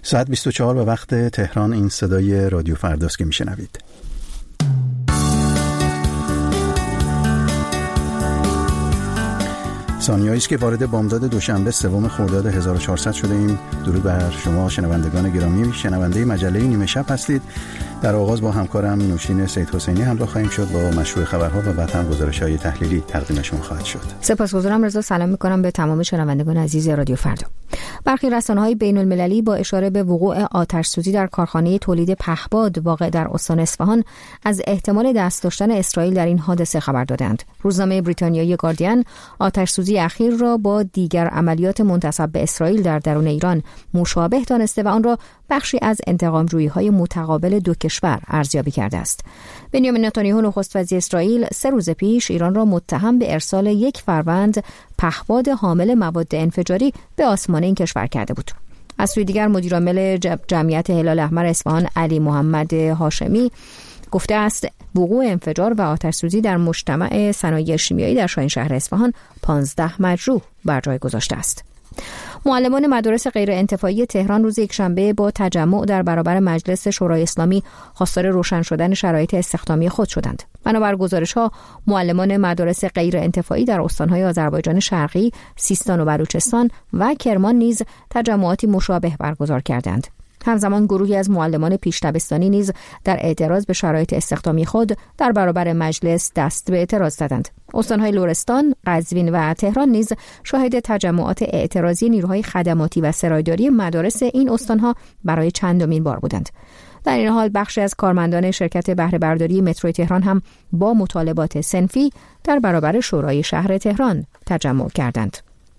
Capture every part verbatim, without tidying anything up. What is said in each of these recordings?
ساعت بیست و چهار به وقت تهران. این صدای رادیو فرداست که میشنوید. ثانیه‌ای است که وارد بامداد دوشنبه سوم خرداد هزار و چهارصد شده ایم. درود بر شما شنوندگان گرامی، شنونده مجله نیمه شب هستید. در آغاز با همکارم نوشین سید حسینی همراه خواهیم شد با مشروع خبرها و بعد هم گزارش‌های تحلیلی تقدیم شما خواهد شد. سپاسگزارم رضا. سلام می‌کنم به تمام شنوندگان عزیز رادیو فردا. برخی رسانه‌های بین‌المللی با اشاره به وقوع آتش‌سوزی در کارخانه تولید پهپاد واقع در استان اصفهان از احتمال دست داشتن اسرائیل در این حادثه خبر دادند. روزنامه بریتانیایی گاردین آتش‌سوزی اخیر را با دیگر عملیات منتسب به اسرائیل در درون ایران مشابه دانسته و آن را بخشی از انتقام‌جویی‌های متقابل دو کشور ارزیابی کرده است. بنیامین نتانیاهو نخست وزیر اسرائیل سه روز پیش ایران را متهم به ارسال یک فروند پهپاد حامل مواد انفجاری به آسمان این کشور کرده بود. از سوی دیگر مدیرعامل جمعیت هلال احمر اصفهان علی محمد هاشمی گفته است وقوع انفجار و آتش‌سوزی در مجتمع صنایع شیمیایی در شاهینشهر اصفهان پانزده مجروح بر جای گذاشته است. معلمان مدارس غیر انتفاعی تهران روز یکشنبه با تجمع در برابر مجلس شورای اسلامی خواستار روشن شدن شرایط استخدامی خود شدند. بنابر گزارش‌ها معلمان مدارس غیر انتفاعی در استان‌های آذربایجان شرقی، سیستان و بلوچستان و کرمان نیز تجمعاتی مشابه برگزار کردند. همزمان گروهی از معلمان پیش دبستانی نیز در اعتراض به شرایط استخدامی خود در برابر مجلس دست به اعتراض زدند. استان‌های لرستان، قزوین و تهران نیز شاهد تجمعات اعتراضی نیروهای خدماتی و سرایداری مدارس این استان‌ها برای چندمین بار بودند. در این حال بخشی از کارمندان شرکت بهره برداری مترو تهران هم با مطالبات صنفی در برابر شورای شهر تهران تجمع کردند.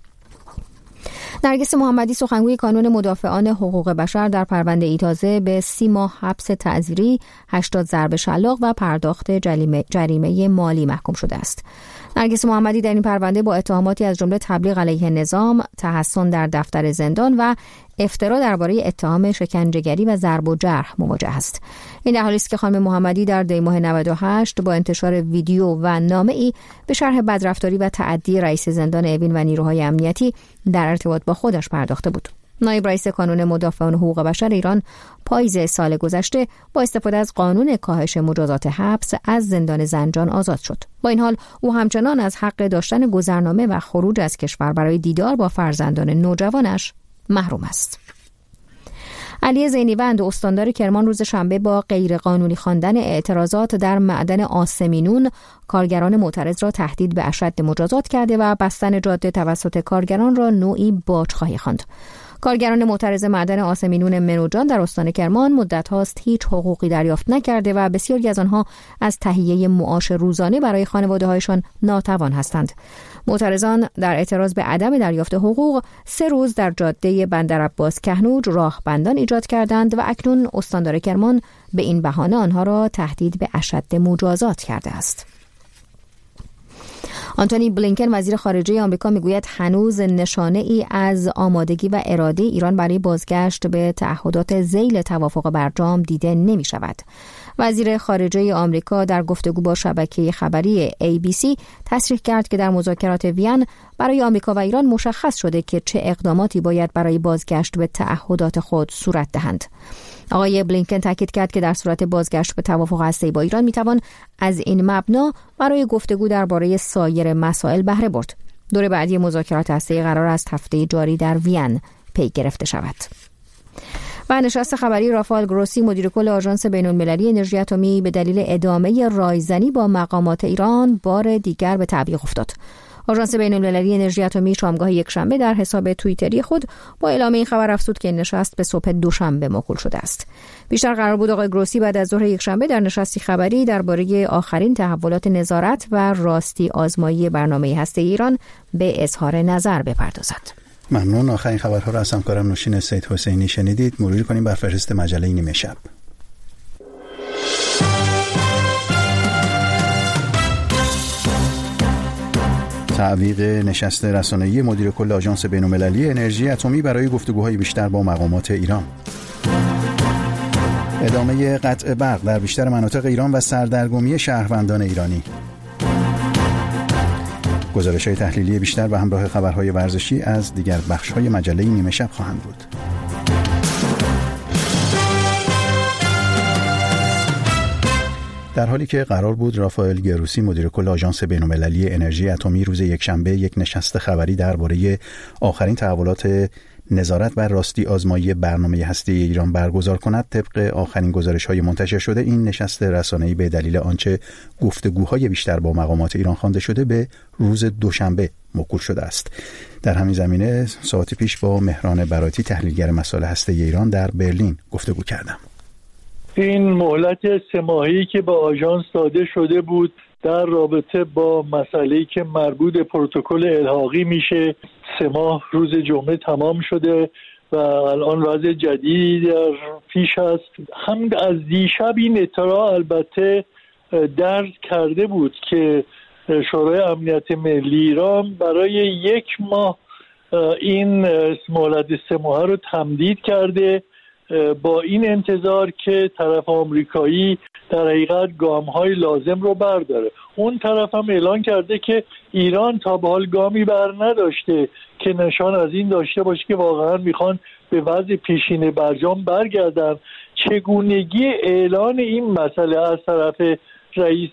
نرگس محمدی سخنگوی کانون مدافعان حقوق بشر در پرونده ایتازه به سی ماه حبس تعزیری، هشتاد ضرب شلاق و پرداخت جریمه, جریمه مالی محکوم شده است. نرگس محمدی در این پرونده با اتهاماتی از جمله تبلیغ علیه نظام، تحصن در دفتر زندان و افترا درباره اتهام شکنجهگری و ضرب و جرح مواجه است. این در حالی است که خانم محمدی در دی ماه نود و هشت با انتشار ویدیو و نامه‌ای به شرح بدرفتاری و تعدی رئیس زندان اوین و نیروهای امنیتی در ارتباط با خودش پرداخته بود. نایب رئیس کانون مدافعان حقوق بشر ایران پاییز سال گذشته با استفاده از قانون کاهش مجازات حبس از زندان زنجان آزاد شد. با این حال او همچنان از حق داشتن گذرنامه و خروج از کشور برای دیدار با فرزندان نوجوانش محروم است. علی زینیوند استاندار کرمان روز شنبه با غیرقانونی خواندن اعتراضات در معدن آسمینون کارگران معترض را تهدید به اشد مجازات کرده و بستن جاده توسط کارگران را نوعی باجخواهی خواند. کارگران معترض معدن آسمینون منوجان در استان کرمان مدت هاست هیچ حقوقی دریافت نکرده و بسیاری از آنها از تهیه معاش روزانه برای خانواده هایشان ناتوان هستند. معترضان در اعتراض به عدم دریافت حقوق سه روز در جاده بندرعباس کهنوج راهبندان ایجاد کردند و اکنون استاندار کرمان به این بهانه آنها را تهدید به اشد مجازات کرده است. آنتونی بلینکن وزیر خارجه آمریکا میگوید هنوز نشانه ای از آمادگی و اراده ایران برای بازگشت به تعهدات ذیل توافق برجام دیده نمی شود. وزیر خارجه آمریکا در گفتگو با شبکه خبری ای بی سی تصریح کرد که در مذاکرات وین برای آمریکا و ایران مشخص شده که چه اقداماتی باید برای بازگشت به تعهدات خود صورت دهند. آقای بلینکن تاکید کرد که در صورت بازگشت به توافق هسته‌ای با ایران میتوان از این مبنا برای گفتگو درباره سایر مسائل بهره برد. دور بعدی مذاکرات هسته‌ای قرار است هفته جاری در وین پی گرفته شود. و نشست خبری رافائل گروسی مدیر کل آژانس بین‌المللی انرژی اتمی به دلیل ادامه رایزنی با مقامات ایران بار دیگر به تعویق افتاد. آژانس بین‌المللی انرژی اتمی شامگاه یکشنبه در حساب توییتری خود با اعلام این خبر افزود که این نشست به صبح دوشنبه موکول شده است. بیشتر قرار بود آقای گروسی بعد از ظهر یکشنبه در نشستی خبری درباره آخرین تحولات نظارت و راستی آزمایی برنامه هسته‌ای ایران به اظهار نظر بپردازد. ممنون. آخرین خبرها را از همکارم نوشین سید حسینی شنیدید. مرور کنیم بر فهرست مجله نیمه شب. تعویق نشست رسانه‌ای مدیر کل آژانس بین‌المللی انرژی اتمی برای گفتگوهای بیشتر با مقامات ایران. ادامه قطع برق در بیشتر مناطق ایران و سردرگمی شهروندان ایرانی. گزارش‌های تحلیلی بیشتر و همراه خبرهای ورزشی از دیگر بخش‌های مجله نیمه شب خواهند بود. در حالی که قرار بود رافائل گروسی مدیر کل آژانس بین‌المللی انرژی اتمی روز یکشنبه یک نشست خبری درباره آخرین تحولات نظارت بر راستی آزمایی برنامه هسته‌ای ایران برگزار کند، طبق آخرین گزارش‌های منتشر شده این نشست رسانه‌ای به دلیل آنچه گفتگوهای بیشتر با مقامات ایران خوانده شده به روز دوشنبه موکول شده است. در همین زمینه ساعتی پیش با مهران براتی تحلیلگر مسائل هسته‌ای ایران در برلین گفتگو کردم. این مهلت سه ماهه‌ای که با آژانس داده شده بود در رابطه با مسئله‌ای که مربوط به پروتکل الحاقی میشه، سه ماه روز جمعه تمام شده و الان وضع جدیدی در پیش است. هم از دیشب این اطلاع البته درج کرده بود که شورای امنیت ملی ایران برای یک ماه این مهلت سه ماهه رو تمدید کرده، با این انتظار که طرف آمریکایی در حقیقت گام‌های لازم رو برداره. اون طرف هم اعلان کرده که ایران تا به حال گامی بر نداشته که نشان از این داشته باشه که واقعا میخوان به وضع پیشین برجام برگردن. چگونگی اعلان این مسئله از طرف رئیس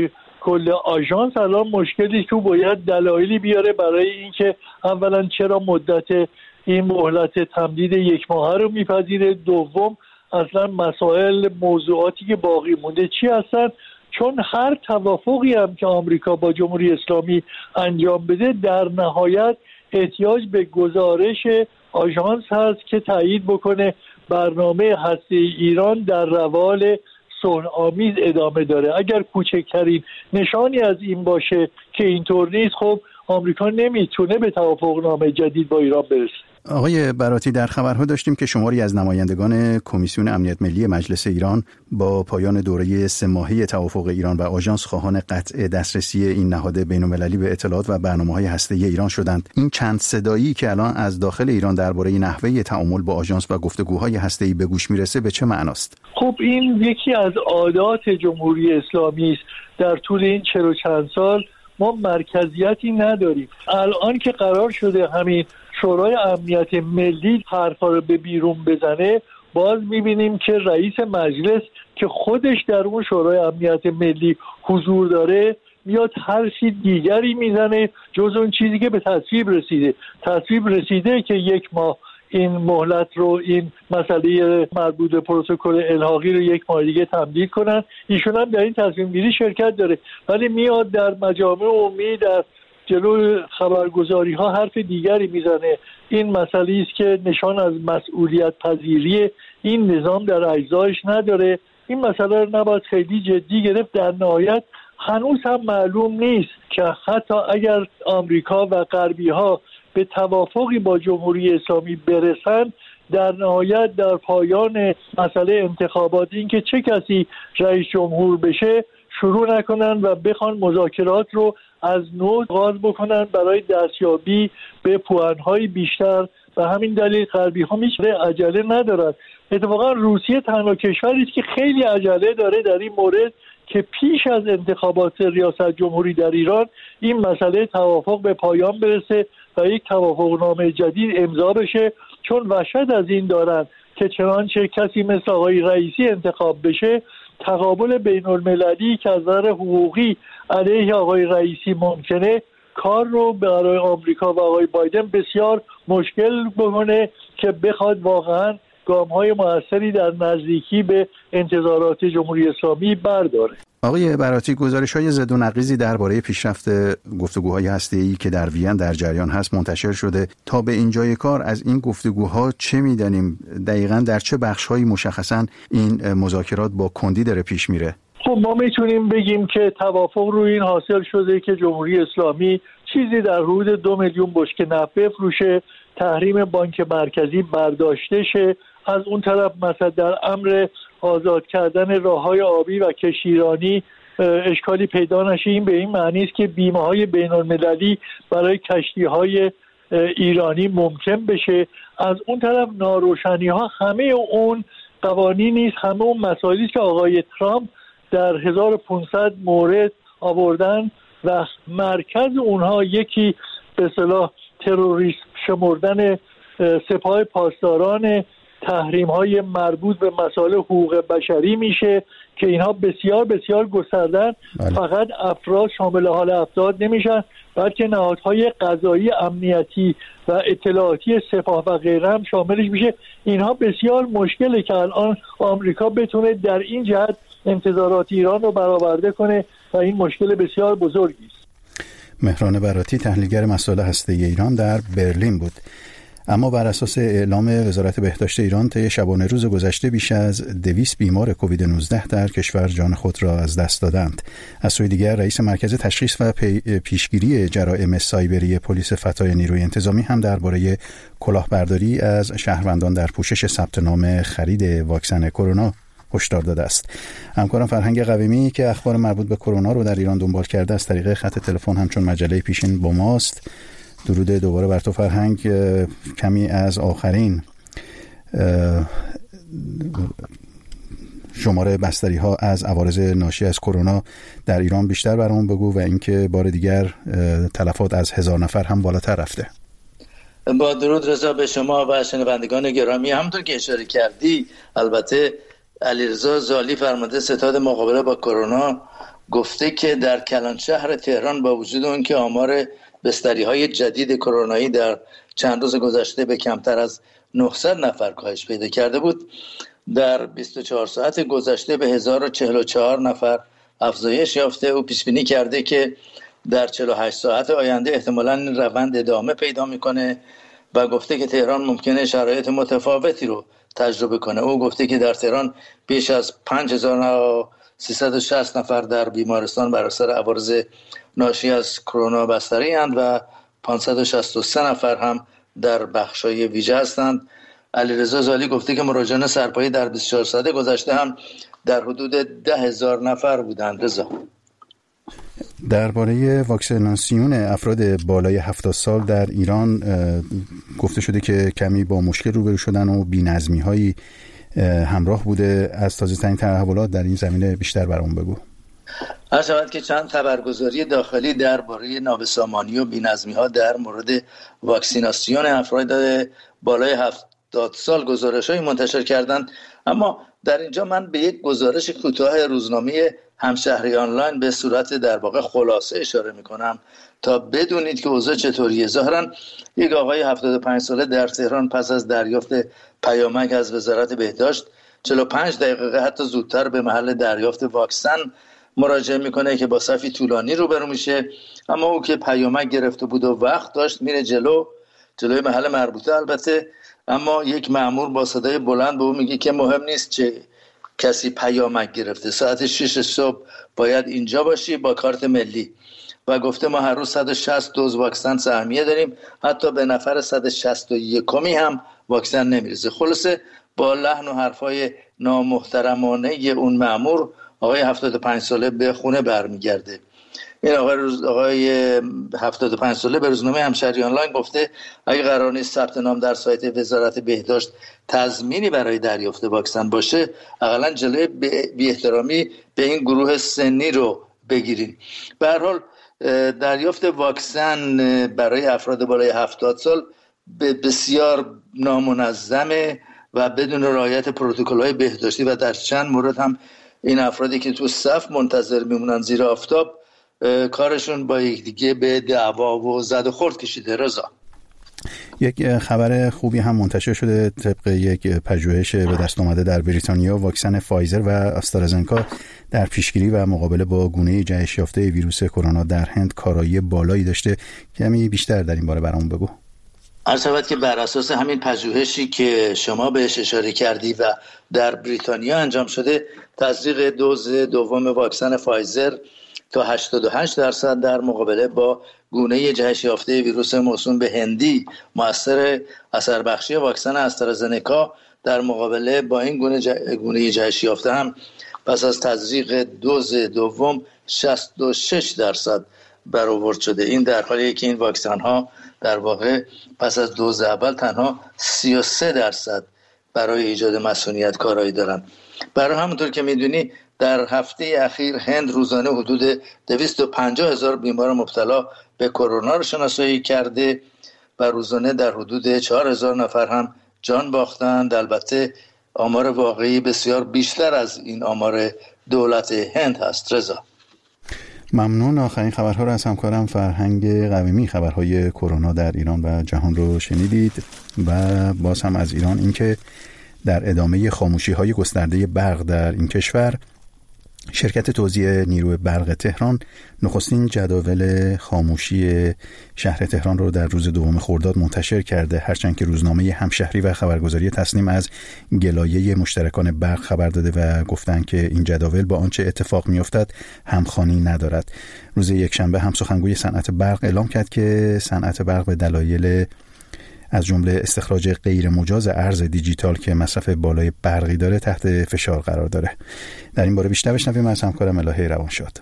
کل آژانس الان مشکلی که باید دلایلی بیاره برای اینکه اولا چرا مدت این مهلت تمدید یک ماهه رو میپذیره، دوم اصلا مسائل موضوعاتی که باقی مونده چی هستن، چون هر توافقی هم که آمریکا با جمهوری اسلامی انجام بده در نهایت احتیاج به گزارش آژانس هست که تایید بکنه برنامه هسته‌ای ایران در روال صلح آمیز ادامه داره. اگر کوچکترین نشانی از این باشه که اینطور نیست، خب آمریکا نمیتونه به توافقنامه جدید با ایران برسه. آقای براتی، در خبرها داشتیم که شماری از نمایندگان کمیسیون امنیت ملی مجلس ایران با پایان دوره سه ماهه توافق ایران و آژانس خواهان قطع دسترسی این نهاد بین‌المللی به اطلاعات و برنامه‌های هسته‌ای ایران شدند. این چند صدایی که الان از داخل ایران درباره نحوه تعامل با آژانس و گفتگوهای هسته‌ای به گوش میرسه به چه معناست؟ خب این یکی از عادات جمهوری اسلامی است. در طول این چهل و چند سال ما مرکزیتی نداریم. الان که قرار شده همین شورای امنیت ملی حرفا رو به بیرون بزنه، باز میبینیم که رئیس مجلس که خودش در اون شورای امنیت ملی حضور داره میاد حرفی دیگری میزنه جز اون چیزی که به تصویب رسیده. تصویب رسیده که یک ماه این مهلت رو، این مسئله مربوط به پروتکل الحاقی رو یک ماه دیگه تمدید کنن. ایشون هم در این تصمیم گیری شرکت داره، ولی میاد در مجامع عمومی در جلو خبرگزاری ها حرف دیگری میزنه. این مسئله است که نشان از مسئولیت پذیری این نظام در اجزایش نداره. این مسئله رو نباید خیلی جدی گرفت. در نهایت هنوز هم معلوم نیست که حتی اگر آمریکا و غربی ها به توافقی با جمهوری اسلامی برسن، در نهایت در پایان مسئله انتخابات این که چه کسی رئیس جمهور بشه شروع نکنن و بخوان مذاکرات رو از نو آغاز بکنن برای دستیابی به پوانهای بیشتر. و همین دلیل غربی ها میشه عجله ندارن. اتفاقا روسیه تنها کشوری است که خیلی عجله داره در این مورد که پیش از انتخابات ریاست جمهوری در ایران این مسئله توافق به پایان برسه و یک توافقنامه جدید امضا بشه، چون وحشت از این دارن که چنانچه کسی مثل آقای رئیسی انتخاب بشه، تقابل بین المللی که از نظر حقوقی علیه آقای رئیسی ممکنه، کار رو برای آمریکا و آقای بایدن بسیار مشکل بکنه که بخواد واقعا گام‌های موثری در نزدیکی به انتظارات جمهوری اسلامی برداره. آقای براتی، گزارش‌های ضد و نقیضی درباره پیشرفت گفتگوهای هسته‌ای که در وین در جریان هست منتشر شده. تا به اینجای کار از این گفتگوها چه می‌دانیم؟ دقیقاً در چه بخش‌هایی مشخصاً این مذاکرات با کندی داره پیش میره؟ خب ما میتونیم بگیم که توافق روی این حاصل شده که جمهوری اسلامی چیزی در حدود دو میلیون بشکه نفت بفروشه، تحریم بانک مرکزی برداشته شه، از اون طرف مثلا در امر آزاد کردن راههای آبی و کشتیرانی اشکالی پیدا نشه. این به این معنی است که بیمه‌های بین‌المللی برای کشتی‌های ایرانی ممکن بشه. از اون طرف ناروشنی‌ها، همه اون قوانینی است، همه اون مسائلی که آقای ترامپ در هزار و پانصد مورد آوردن و مرکز اونها یکی به اصطلاح تروریسم شمردن سپاه پاسداران، تحریم های مربوط به مسائل حقوق بشری میشه که اینها بسیار بسیار گستردن. بله. فقط افراد شامل حال افراد نمیشن، بلکه نهادهای قضایی، امنیتی و اطلاعاتی، سپاه و غیره هم شاملش میشه. اینها بسیار مشکله که الان آمریکا بتونه در این جهت انتظارات ایران رو برآورده کنه و این مشکل بسیار بزرگی است. مهران براتی، تحلیلگر مسائل هسته‌ای ایران، در برلین بود. اما بر اساس اعلام وزارت بهداشت ایران طی شبانه روز گذشته بیش از دویست بیمار کووید نوزده در کشور جان خود را از دست دادند. از سوی دیگر رئیس مرکز تشخیص و پیشگیری جرائم سایبری پلیس فتای نیروی انتظامی هم درباره کلاهبرداری از شهروندان در پوشش ثبت نام خرید واکسن کرونا هشدار داده است. همکارم فرهنگ قویمی که اخبار مربوط به کرونا رو در ایران دنبال کرده از طریق خط تلفن همچون مجله پیشین با ماست. درود دوباره بر تو فرهنگ. کمی از آخرین شماره بستری ها از عوارض ناشی از کرونا در ایران بیشتر برامون بگو و اینکه بار دیگر تلفات از هزار نفر هم بالاتر رفته. با درود رضا به شما و شنوندگان گرامی. همونطور که اشاره کردی، البته علیرضا زالی فرمانده ستاد مقابله با کرونا گفته که در کلانشهر تهران با وجود اون که آمار بستری‌های جدید کرونایی در چند روز گذشته به کمتر از نهصد نفر کاهش پیدا کرده بود، در بیست و چهار ساعت گذشته به هزار و چهل و چهار نفر افزایش یافته. او پیش بینی کرده که در چهل و هشت ساعت آینده احتمالاً این روند ادامه پیدا میکنه و گفته که تهران ممکنه شرایط متفاوتی رو تجربه کنه. او گفته که در تهران بیش از پنج هزار و سیصد و شصت نفر در بیمارستان بر اثر عوارض ناشی از کرونا بستری اند و پانصد و شصت و سه نفر هم در بخشای ویژه هستند. علیرضا زالی گفته که مراجعان سرپایی در بیست و چهار ساعت گذشته هم در حدود ده هزار نفر بودند. رضا، درباره واکسیناسیون افراد بالای هفتاد سال در ایران گفته شده که کمی با مشکل روبرو شدن و بی‌نظمی‌هایی همراه بوده. از تازه‌ترین تحولات در این زمینه بیشتر برامون بگو. هر شود که چند خبرگزاری داخلی درباره نابسامانی و بی‌نظمی‌ها در مورد واکسیناسیون افراد بالای هفتاد سال گزارش‌هایی منتشر کردند، اما در اینجا من به یک گزارش کوتاه روزنامه همشهری آنلاین به صورت در واقع خلاصه اشاره می‌کنم تا بدونید که اوضاع چطوریه. ظاهراً یک آقای هفتاد و پنج ساله در تهران پس از دریافت پیامک از وزارت بهداشت چهل و پنج دقیقه حتی زودتر به محل دریافت واکسن مراجعه میکنه که با صفی طولانی روبرو میشه. اما او که پیامک گرفته بود و وقت داشت میره جلو جلوی محل مربوطه البته، اما یک مأمور با صدای بلند به او میگه که مهم نیست چه کسی پیامک گرفته، ساعت شش صبح باید اینجا باشی با کارت ملی. و گفته ما هر روز صد و شصت دوز واکسن سهمیه داریم، حتی به نفر صد و شصت و یکمی هم واکسن نمیرسه. خلاصه با لحن و حرفای نامحترمانه اون مأمور آقای هفتاد و پنج ساله به خونه برمیگرده. این آقای روز آقای هفتاد و پنج ساله به روزنامه همشهری آنلاین گفته اگه قرار نیست ثبت نام در سایت وزارت بهداشت تضمینی برای دریافت واکسن باشه، حداقل جلوی بی احترامی به این گروه سنی رو بگیرین. به هر حال دریافت واکسن برای افراد بالای هفتاد سال بسیار نامنظمه و بدون رعایت پروتکل‌های بهداشتی و در چند مورد هم این افرادی که تو صف منتظر میمونن زیر آفتاب کارشون با یکدیگه به دعوا و زد و خورد کشیده. رضا، یک خبر خوبی هم منتشر شده طبق یک پژوهش به دست آمده در بریتانیا. واکسن فایزر و آسترازنکا در پیشگیری و مقابله با گونه جهش یافته ویروس کرونا در هند کارایی بالایی داشته. کمی بیشتر در این باره برامون بگو. عرض شود که بر اساس همین پژوهشی که شما بهش اشاره کردی و در بریتانیا انجام شده، تزریق دوز دوم واکسن فایزر تا هشتاد و هشت درصد در مقابله با گونه جهش یافته ویروس موسوم به هندی مؤثر اثر بخشی واکسن آسترازنکا در مقابله با این گونه گونه جهش یافته هم پس از تزریق دوز دوم شصت و شش درصد برآورد شده. این در حالیه که این واکسن ها در واقع پس از دوز اول تنها سی و سه درصد برای ایجاد مسئولیت کارایی دارن. برای همونطور که میدونی در هفته اخیر هند روزانه حدود دویست و پنجاه هزار بیمار مبتلا به کرونا رو شناسایی کرده و روزانه در حدود چهار هزار نفر هم جان باختند. البته آمار واقعی بسیار بیشتر از این آمار دولت هند هست. رضا ممنون. آخرین خبرها رو از همکارم فرهنگ قویمی، خبرهای کرونا در ایران و جهان رو شنیدید. و باز هم از ایران اینکه در ادامه خاموشی‌های گسترده برق در این کشور، شرکت توزیع نیروی برق تهران نخستین جداول خاموشی شهر تهران رو در روز دوم خرداد منتشر کرده، هرچند که روزنامه همشهری و خبرگزاری تصنیم از گلایه مشترکان برق خبر داده و گفتند که این جداول با آنچه اتفاق می‌افتد همخوانی ندارد. روز یکشنبه هم سخنگوی صنعت برق اعلام کرد که صنعت برق به دلایل از جمله استخراج غیر مجاز ارز دیجیتال که مصرف بالای برقی داره تحت فشار قرار داره. در این باره بیشتر بشنویم از همکارم الهه روانشاد.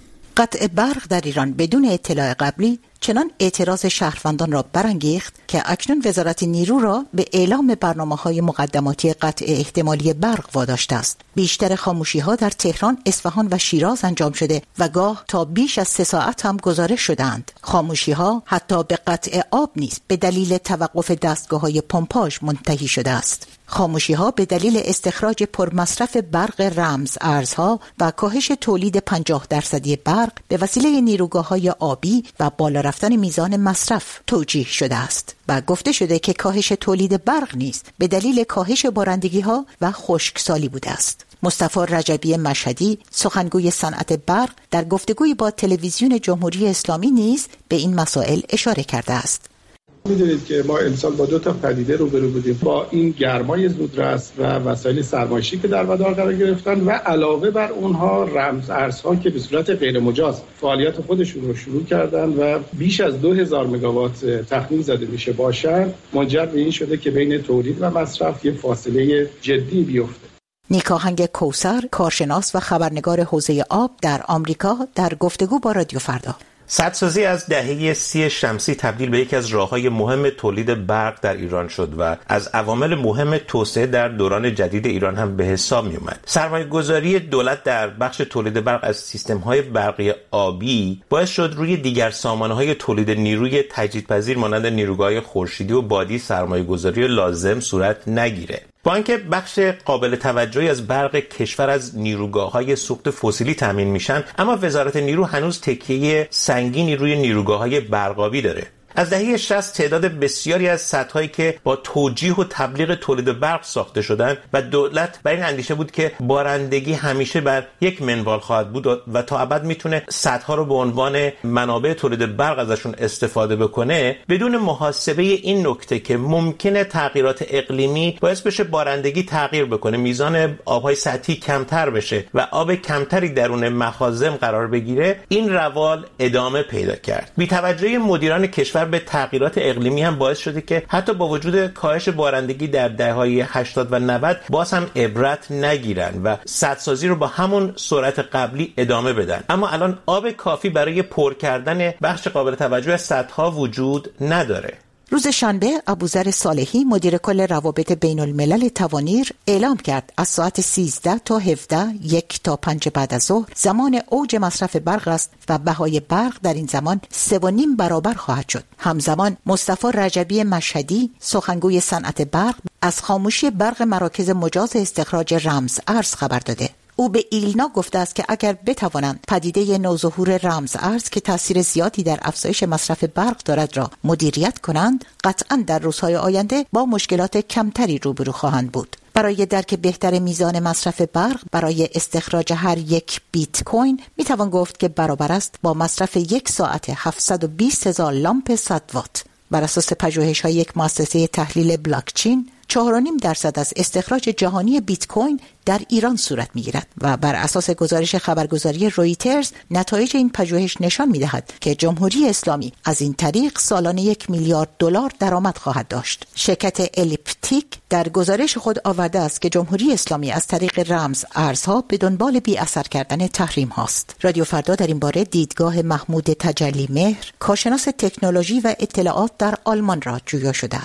قطع برق در ایران بدون اطلاع قبلی چنان اعتراض شهروندان را برانگیخت که اکنون وزارت نیرو را به اعلام برنامه‌های مقدماتی قطع احتمالی برق واداشته است. بیشتر خاموشی‌ها در تهران، اصفهان و شیراز انجام شده و گاه تا بیش از سه ساعت هم گزارش شدند. خاموشی‌ها حتی به قطع آب نیز به دلیل توقف دستگاه‌های پمپاژ منتهی شده است. خاموشی‌ها به دلیل استخراج پرمصرف برق رمز ارزها و کاهش تولید پنجاه درصدی برق به وسیله نیروگاه‌های آبی و بالا رفتن میزان مصرف توجیه شده است و گفته شده که کاهش تولید برق نیز به دلیل کاهش بارندگی‌ها و خشکسالی بوده است. مصطفی رجبی مشهدی، سخنگوی صنعت برق، در گفتگوی با تلویزیون جمهوری اسلامی نیز به این مسائل اشاره کرده است. می‌دونید که ما امسال با دو تا پدیده روبرو بودیم، با این گرمای زودرس و وسایل سرمایشی که در مدار قرار گرفتن و علاوه بر اونها رمز ارزها که به صورت غیر مجاز فعالیت خودشون رو شروع کردن و بیش از دو هزار مگاوات تخمین زده میشه باشن، منجر به این شده که بین تولید و مصرف یه فاصله جدی بیفته. نیکاهنگ کوثر، کارشناس و خبرنگار حوزه آب در آمریکا، در گفتگو با رادیو فردا: سدسازی از دهه سی شمسی تبدیل به یکی از راه‌های مهم تولید برق در ایران شد و از عوامل مهم توسعه در دوران جدید ایران هم به حساب می اومد. سرمایه‌گذاری دولت در بخش تولید برق از سیستم‌های برقی آبی باعث شد روی دیگر سامانه‌های تولید نیروی تجدیدپذیر مانند نیروگاه‌های خورشیدی و بادی سرمایه‌گذاری لازم صورت نگیره. با اینکه بخش قابل توجهی از برق کشور از نیروگاه‌های سوخت فسیلی تامین میشن، اما وزارت نیرو هنوز تکیه سنگینی روی نیروگاه‌های برقابی داره. از دهه شصت تعداد بسیاری از سدهایی که با توجیه و تبلیغ تولید برق ساخته شدند و دولت بر این اندیشه بود که بارندگی همیشه بر یک منوال خواهد بود و تا ابد میتونه سدها رو به عنوان منابع تولید برق ازشون استفاده بکنه، بدون محاسبه این نکته که ممکنه تغییرات اقلیمی باعث بشه بارندگی تغییر بکنه، میزان آبهای سطحی کمتر بشه و آب کمتری درون مخازن قرار بگیره، این روال ادامه پیدا کرد. بی‌توجهی مدیران کشور به تغییرات اقلیمی هم باعث شده که حتی با وجود کاهش بارندگی در دهه‌های هشتاد و نود باز هم عبرت نگیرن و سدسازی رو با همون سرعت قبلی ادامه بدن. اما الان آب کافی برای پر کردن بخش قابل توجه از سدها وجود نداره. روز شنبه ابوذر صالحی، مدیر کل روابط بین الملل توانیر، اعلام کرد از ساعت سیزده تا هفده، یک تا پنج بعد از ظهر زمان اوج مصرف برق است و بهای برق در این زمان سه و نیم برابر خواهد شد. همزمان مصطفی رجبی مشهدی، سخنگوی صنعت برق، از خاموشی برق مراکز مجاز استخراج رمز ارز خبر داده. او به ایلنا گفته است که اگر بتوانند پدیده نوظهور رمز ارز که تاثیر زیادی در افزایش مصرف برق دارد را مدیریت کنند، قطعاً در روزهای آینده با مشکلات کمتری روبرو خواهند بود. برای درک بهتر میزان مصرف برق برای استخراج هر یک بیت کوین میتوان گفت که برابر است با مصرف یک ساعت هفتصد و بیست هزار لامپ صد وات. بر اساس پژوهش‌های یک مؤسسه تحلیل بلاکچین، چهار و نیم درصد از استخراج جهانی بیت کوین در ایران صورت می‌گیرد و بر اساس گزارش خبرگزاری رویترز نتایج این پژوهش نشان می‌دهد که جمهوری اسلامی از این طریق سالانه یک میلیارد دلار درآمد خواهد داشت. شرکت الیپتیک در گزارش خود آورده است که جمهوری اسلامی از طریق رمز ارزها به دنبال بی اثر کردن تحریم هاست. رادیو فردا در این باره دیدگاه محمود تجلی مهر، کارشناس تکنولوژی و اطلاعات در آلمان را جویا شده است.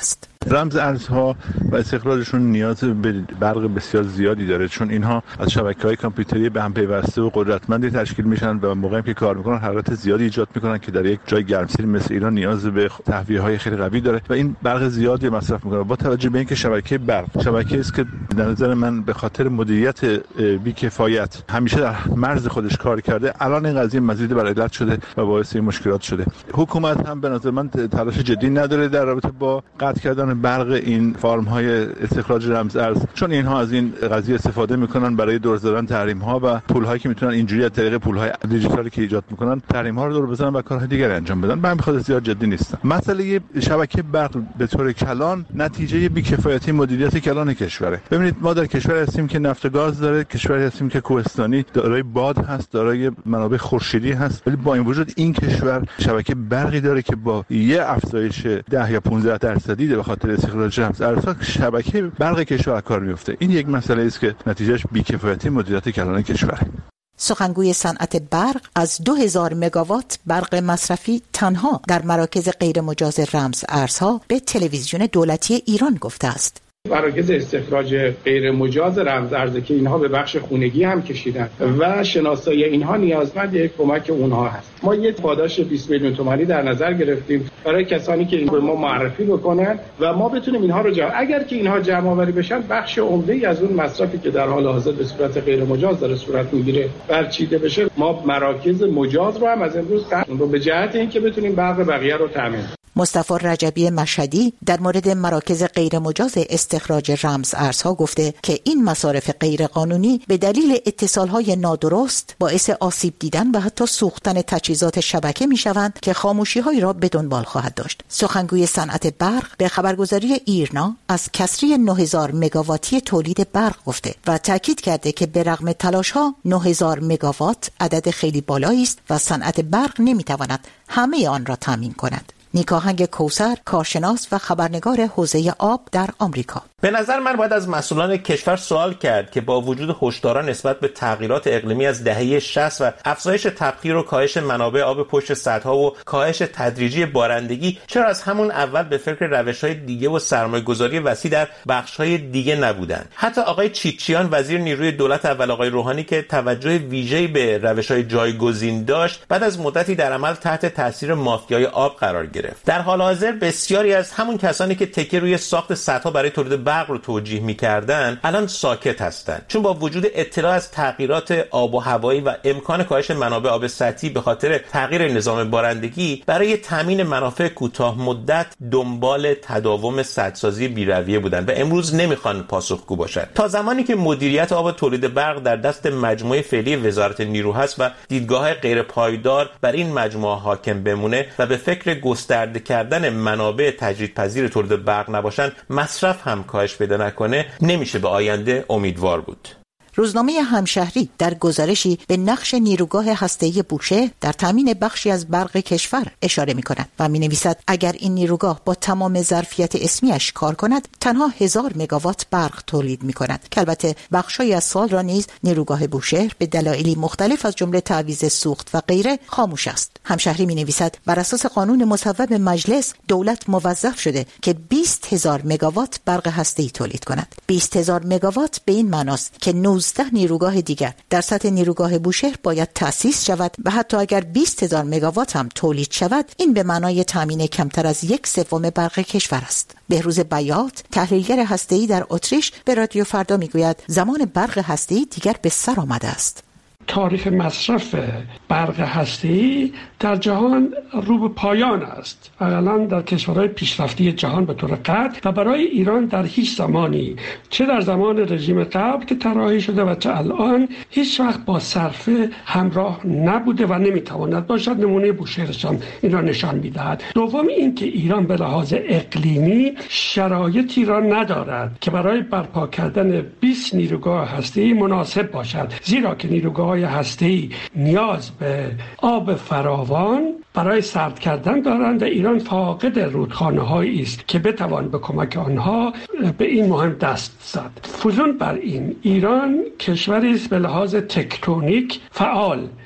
رمز ارزها و استخراجشون نیاز به برق بسیار زیادی داره، چون اینها از شبکه‌های کامپیوتری به هم پیوسته و قدرتمندی تشکیل میشن و موقعی که کار میکنن حرارت زیادی ایجاد میکنن که در یک جای گرمسیر مثل ایران نیاز به تهویه‌های خیلی قوی داره و این برق زیادی مصرف میکنه. با توجه به اینکه شبکه برق شبکه‌ای است که در نظر من به خاطر مدیریت بی‌کفایت همیشه در مرز خودش کار کرده، الان این قضیه مزید بر علت شده و باعث این مشکلات شده. حکومت هم به نظر من تلاش جدی نداره در رابطه با قطع کردن برق این فارم‌های استخراج رمز ارز، چون اینها از این قضیه استفاده میکنن برای دور زدن تحریم‌ها و پول‌هایی که میتونن اینجوری از طریق پول‌های دیجیتالی که ایجاد میکنن تحریم‌ها رو دور بزنن و کارهای دیگری انجام بدن. من بخواد زیاد جدی نیستم. مسئله شبکه برق به طور کلان نتیجه بی‌کفایتی مدیریت کلان کشوره. ببینید ما در کشور هستیم که نفت و گاز داره، کشوری هستیم که کوهستانی، دارای باد هست، دارای منابع خورشیدی هست، ولی با این وجود این کشور شبکه برقی داره که با یه افزایش ده یا پانزده درصدی به خاطر استخراج رمز ارزها شبکه برق کشور کار میفته. این یک مسئله است که نتیجهش بی‌کفایتی مدیریت کلان کشوره. سخنگوی صنعت برق از دو هزار مگاوات برق مصرفی تنها در مراکز غیر مجاز رمز ارزها به تلویزیون دولتی ایران گفته است. مراکز استخراج غیر مجاز رمز ارز که اینها به بخش خونگی هم کشیدن و شناسایی اینها نیازمند یک کمک اونها هست. ما یک پاداش بیست میلیون تومانی در نظر گرفتیم برای کسانی که این به ما معرفی بکنن و ما بتونیم اینها رو جمع اگر که اینها جمع آوری بشن بخش عمده‌ای از اون مصرفی که در حال حاضر به صورت غیر مجاز داره صورت میگیره برچیده بشه. ما مراکز مجاز رو هم از امروز قرار رو به جهت اینکه بتونیم برق بقیه رو تامین. مصطفی رجبی مشهدی در مورد مراکز غیر مجاز استخراج رمز ارزها گفته که این مصارف غیر قانونی به دلیل اتصالهای نادرست باعث آسیب دیدن و حتی سوختن تجهیزات شبکه می شوند که خاموشی‌هایی را به دنبال خواهد داشت. سخنگوی صنعت برق به خبرگزاری ایرنا از کسری نه هزار مگاواتی تولید برق گفته و تاکید کرده که به رغم تلاش‌ها نه هزار مگاوات عدد خیلی بالایی است و صنعت برق نمی‌تواند همه آن را تامین کند. نیکاهنگ کوثر، کارشناس و خبرنگار حوزه آب در آمریکا: به نظر من باید از مسئولان کشور سوال کرد که با وجود هشداران نسبت به تغییرات اقلیمی از دهه شصت و افزایش تبخیر و کاهش منابع آب پشت سدها و کاهش تدریجی بارندگی چرا از همون اول به فکر روش‌های دیگه و سرمایه‌گذاری وسیع در بخش‌های دیگه نبودن. حتی آقای چیچیان وزیر نیروی دولت اول آقای روحانی که توجه ویژه‌ای به روش‌های جایگزین داشت بعد از مدتی در عمل تحت تاثیر مافیای آب قرار گرفت. در حال حاضر بسیاری از همون کسانی که تکیه روی ساخت سدها برای تولید برق رو توجیه می‌کردن الان ساکت هستند، چون با وجود اطلاع از تغییرات آب و هوایی و امکان کاهش منابع آب سطحی به خاطر تغییر نظام بارندگی برای تامین منافع کوتاه مدت دنبال تداوم سدسازی بی‌رویه بودند و امروز نمیخوان پاسخگو باشند. تا زمانی که مدیریت آب تولید برق در دست مجموعه فعلی وزارت نیرو هست و دیدگاه‌های غیر پایدار بر این مجموعه حاکم بمونه و به فکر گسترده کردن منابع تجدیدپذیر تولید برق نباشن، مصرف هم کاهش پیدا نکنه، نمیشه به آینده امیدوار بود. روزنامه همشهری در گزارشی به نقش نیروگاه هسته‌ای بوشهر در تامین بخشی از برق کشور اشاره می‌کند و می‌نویسد اگر این نیروگاه با تمام ظرفیت اسمیش کار کند تنها هزار مگاوات برق تولید می‌کند که البته بخشی از سال را نیز نیروگاه بوشهر به دلایلی مختلف از جمله تعویض سوخت و غیره خاموش است. همشهری می‌نویسد بر اساس قانون مصوب مجلس دولت موظف شده که بیست هزار مگاوات برق هسته‌ای تولید کند. بیست هزار مگاوات به این معناست که نوزده نیروگاه دیگر در سطح نیروگاه بوشهر باید تأسیس شود و حتی اگر بیست هزار مگاوات هم تولید شود این به معنای تامین کمتر از یک سوم برق کشور است. بهروز بیات، تحلیلگر هسته‌ای در اتریش، به رادیو فردا میگوید زمان برق هسته‌ای دیگر به سر آمده است. تاریخ مصرف برق هسته‌ای در جهان رو به پایان است و الان در کشورهای پیشرفته جهان به طور قطع و برای ایران در هیچ زمانی، چه در زمان رژیم قبل که طراحی شده و چه الان، هیچ وقت با صرفه همراه نبوده و نمیتواند باشد. نمونه بوشهرش هم این را نشان میدهد. دوم این که ایران به لحاظ اقلیمی شرایطی را ندارد که برای برپا کردن بیست نیروگاه هسته‌ای مناسب باشد، زیرا که نیروگاه هسته‌ای نیاز به آب فراوان برای سرد کردن دارند و ایران فاقد رودخانه‌هایی است که بتوان به کمک آنها به این مهم دست زد. فزون بر این، ایران کشوری است به لحاظ تکتونیک فعال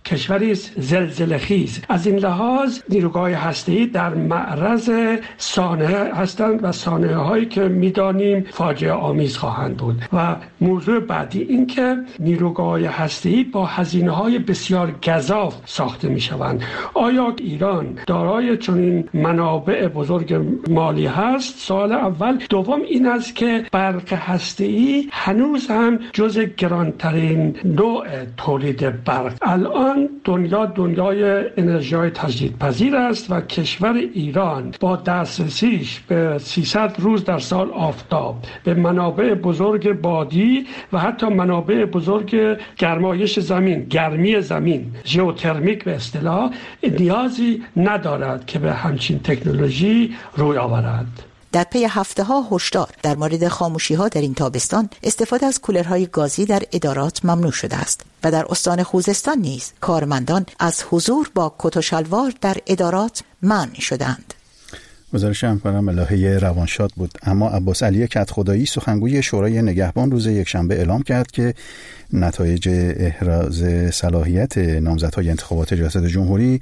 کشوری زلزله خیز. از این لحاظ نیروگاه هسته‌ای در معرض سانحه هستند و سانحه هایی که میدانیم فاجعه آمیز خواهند بود. و موضوع بعدی این که نیروگاه هسته‌ای با هزینه های بسیار گزاف ساخته می شوند. آیا ایران دارای چنین منابع بزرگ مالی هست؟ سوال اول. دوم این است که برق هسته‌ای هنوز هم جز گرانترین نوع تولید برق. الان دنیا دنیای انرژی‌های تجدیدپذیر است و کشور ایران با دسترسیش به سیصد روز در سال آفتاب، به منابع بزرگ بادی و حتی منابع بزرگ گرمایش زمین، گرمی زمین، ژئوترمیک به اصطلاح، نیازی ندارد که به همچین تکنولوژی روی آورد. در پی هفته ها هشدار در مورد خاموشی ها در این تابستان، استفاده از کولرهای گازی در ادارات ممنوع شده است و در استان خوزستان نیز کارمندان از حضور با کت و شلوار در ادارات منع شدند. گزارش همکارم الهه روانشاد بود. اما عباس علی کدخدایی سخنگوی شورای نگهبان روز یکشنبه اعلام کرد که نتایج احراز صلاحیت نامزدهای انتخابات ریاست جمهوری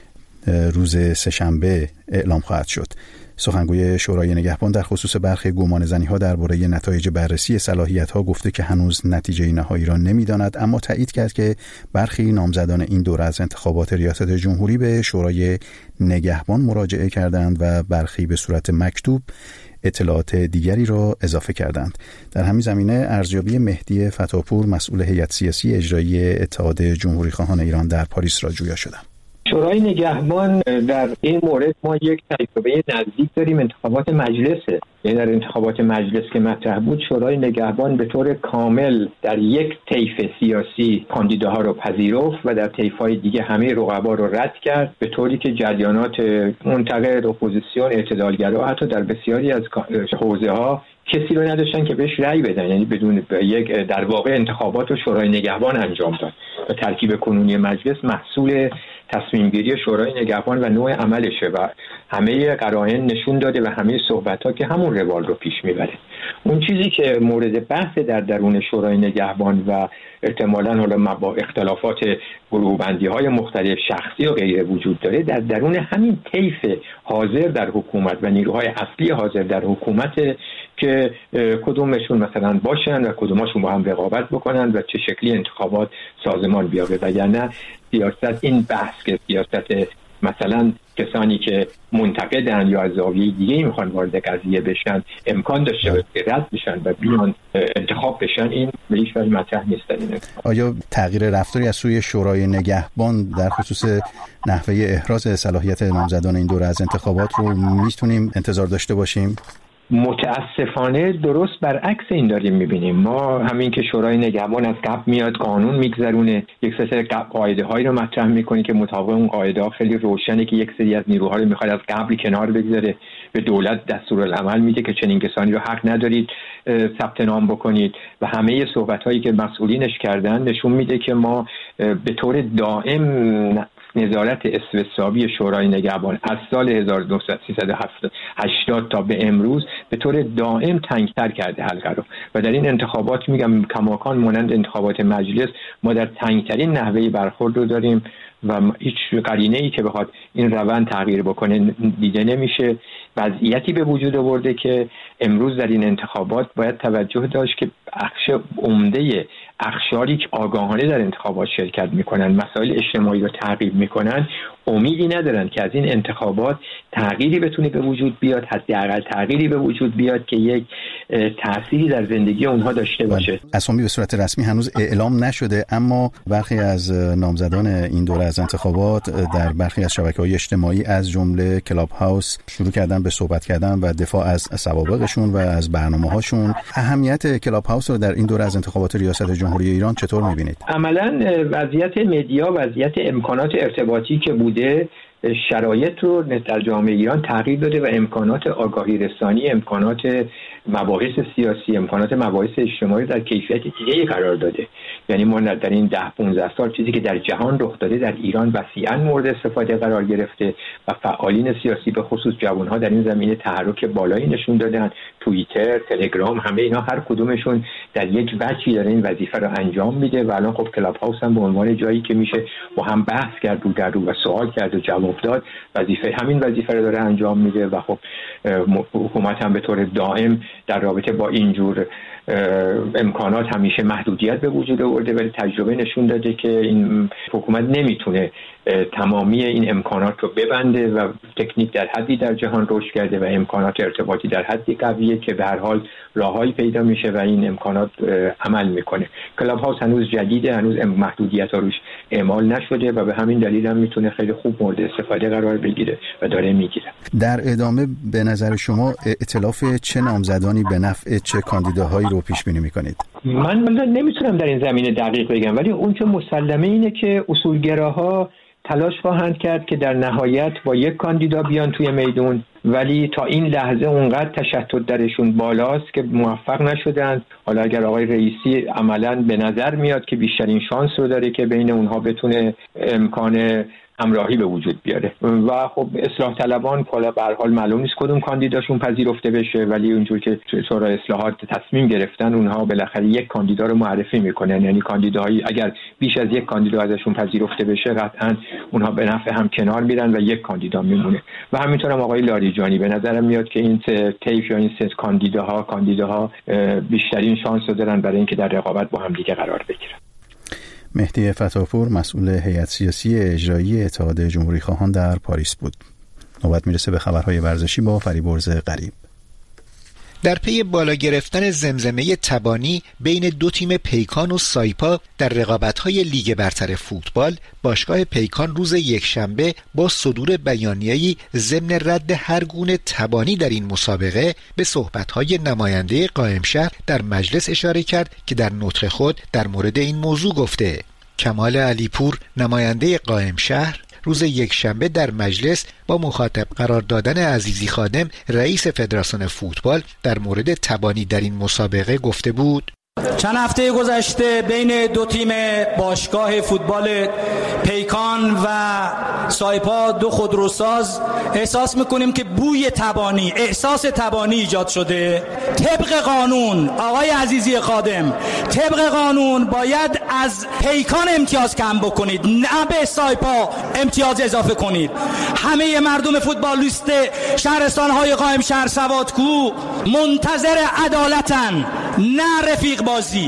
روز سه‌شنبه اعلام خواهد شد. سخنگوی شورای نگهبان در خصوص برخی گمانه‌زنی‌ها درباره نتایج بررسی صلاحیت‌ها گفته که هنوز نتیجه نهایی را نمی‌داند، اما تایید کرد که برخی نامزدان این دوره از انتخابات ریاست جمهوری به شورای نگهبان مراجعه کردند و برخی به صورت مکتوب اطلاعات دیگری را اضافه کردند. در همین زمینه ارزیابی مهدی فتاپور، مسئول هیئت سیاسی اجرایی اتحاد جمهوری خواهان ایران در پاریس را جویا شدم. شورای نگهبان در این مورد ما یک تجربه نزدیک داریم، انتخابات مجلسه. یعنی در انتخابات مجلس که مطرح بود، شورای نگهبان به طور کامل در یک طیف سیاسی کاندیداها رو پذیرفت و در طیف‌های دیگه همه رقبا رو رد کرد، به طوری که جریانات منتقد، اپوزیسیون، اعتدالگرا حتی در بسیاری از حوزه‌ها کسی رو نداشتن که بهش رأی بدن. یعنی بدون یک در واقع انتخابات رو شورای نگهبان انجام داد و ترکیب کنونی مجلس محصول تصمیم گیری شورای نگهبان و نوع عملشه و همه قرائن نشون داده و همه صحبت‌ها که همون روال رو پیش میبره. اون چیزی که مورد بحث در درون شورای نگهبان و احتمالاً حالا با اختلافات گروه‌بندی‌های مختلف شخصی و غیره وجود داره، در درون همین طیف حاضر در حکومت و نیروهای اصلی حاضر در حکومت که کدومشون مثلا باشن و کدومشون با هم رقابت بکنن و چه شکلی انتخابات سازمان بیاره. وگرنه سیاست این بحث که سیاست مثلا کسانی که منتقدن یا از زاویه دیگه میخوان وارد قضیه بشن امکان داشته باشه رد بشن و بیان انتخاب بشن، این به هیچ وجه مطرح نیست. آیا تغییر رفتاری از سوی شورای نگهبان در خصوص نحوه احراز صلاحیت نامزدان این دوره از انتخابات رو میتونیم انتظار داشته باشیم؟ متاسفانه درست برعکس این داریم میبینیم. ما همین که شورای نگهبان از قبل میاد قانون میگذرونه، یک سری قاعده هایی رو مطرح میکنه که مطابق اون قاعده ها خیلی روشنه که یک سری از نیروها رو میخواد از قبل کنار بگذاره، به دولت دستورالعمل میده که چنین کسانی رو حق ندارید ثبت نام بکنید و همه صحبت هایی که مسئولینش کردن نشون میده که ما به طور دائم نظارت استثبابی شورای نگهبان از سال هزار و سیصد و هشتاد تا به امروز به طور دائم تنگتر کرده حلقه رو و در این انتخابات میگم کماکان مانند انتخابات مجلس ما در تنگترین نحوه برخورد رو داریم و هیچ قرینه‌ای که بخواد این روند تغییر بکنه دیده نمیشه. وضعیتی به وجود آورده که امروز در این انتخابات باید توجه داشت که بخش عمده اقشاری که آگاهانه در انتخابات شرکت میکنن، مسائل اجتماعی رو تعقیب میکنن، امیدی ندارن که از این انتخابات تغییری بتونه به وجود بیاد، حداقل تغییری به وجود بیاد که یک تأثیری در زندگی اونها داشته باشه. اسامی به صورت رسمی هنوز اعلام نشده، اما برخی از نامزدان این دوره از انتخابات در برخی از شبکه‌های اجتماعی از جمله کلاب هاوس شروع کردن به صحبت کردن و دفاع از سوابقشون و از برنامه‌هاشون. اهمیت کلاب هاوس رو در این دوره از انتخابات ریاست جمهوری ایران چطور می‌بینید؟ عملاً وضعیت مدیا، وضعیت امکانات ارتباطی که بوده شرایط رو در جامعه ایران تغییر داده و امکانات آگاهی رسانی، امکانات مباحث سیاسی، امکانات مباحث اجتماعی در کیفیت دیگه‌ای قرار داده. یعنی ما در این ده پانزده سال چیزی که در جهان رخ داده در ایران وسیعاً مورد استفاده قرار گرفته و فعالین سیاسی به خصوص جوان‌ها در این زمینه تحرک بالایی نشون دادن. توییتر، تلگرام، همه اینا هر کدومشون در یک وجهی داره این وظیفه رو انجام میده و الان خب کلاب هاوس هم به عنوان جایی که میشه با هم بحث کرد رو در رو و سوال کرد و جواب داد، وظیفه همین وظیفه رو داره انجام میده و خب حکومت هم به طور دائم در رابطه با اینجور امکانات همیشه محدودیت به وجود آورده، ولی تجربه نشون داده که این حکومت نمیتونه تمامی این امکانات رو ببنده و تکنیک در حدی در جهان رشد کرده و امکانات ارتباطی در حدی قویه که به هر حال راههایی پیدا میشه و این امکانات عمل میکنه. کلاب هاوس هنوز جدیده، هنوز محدودیت ها روش اعمال نشده و به همین دلیل هم میتونه خیلی خوب مورد استفاده قرار بگیره و داره میگیره. در ادامه به نظر شما ائتلاف چه نامزدانی به نفع چه کاندیداهایی رو پیش بینی میکنید؟ من نمیتونم در این زمینه دقیق بگم، ولی اون چه مسلمه اینه که اصولگراها تلاش خواهند کرد که در نهایت با یک کاندیدا بیان توی میدون، ولی تا این لحظه اونقدر تشتت درشون بالاست که موفق نشدن. حالا اگر آقای رئیسی عملاً به نظر میاد که بیشترین شانس رو داره که بین اونها بتونه امکان همراهی به وجود بیاره و خب اصلاح طلبان حالا به هر حال معلوم نیست کدوم کاندیداشون پذیرفته بشه، ولی اونجور که شورای اصلاحات تصمیم گرفتن اونها بالاخره یک کاندیدا رو معرفی میکنن، یعنی کاندیداهایی اگر بیش از یک کاندیدا ازشون پذیرفته بشه قطعا اونها به نفع هم کنار میرن و یک کاندیدا میمونه. و همینطور هم آقای لاریجانی به نظرم میاد که این سه طیف یا این سه کاندیداها کاندیداها بیشترین شانس رو دارن برای اینکه در رقابت با هم دیگه قرار بگیرن. مهدی فتاپور مسئول هیئت سیاسی اجرایی اتحاد جمهوری خواهان در پاریس بود. نوبت میرسه به خبرهای ورزشی با فریبرز غریب. در پی بالا گرفتن زمزمه تبانی بین دو تیم پیکان و سایپا در رقابت‌های لیگ برتر فوتبال، باشگاه پیکان روز یکشنبه با صدور بیانیه‌ای ضمن رد هر گونه تبانی در این مسابقه به صحبت‌های نماینده قائم شهر در مجلس اشاره کرد که در نطق خود در مورد این موضوع گفته. کمال علیپور نماینده قائم شهر روز یکشنبه در مجلس با مخاطب قرار دادن عزیزی خادم رئیس فدراسیون فوتبال در مورد تبانی در این مسابقه گفته بود: چند هفته گذشته بین دو تیم باشگاه فوتبال پیکان و سایپا دو خودروساز احساس میکنیم که بوی تبانی، احساس تبانی ایجاد شده. طبق قانون آقای عزیزی خادم، طبق قانون باید از پیکان امتیاز کم بکنید، نه به سایپا امتیاز اضافه کنید. همه مردم فوتبالیست شهرستان‌های قائم شهر سوادکو منتظر عدالتن، نه رفیق بازی.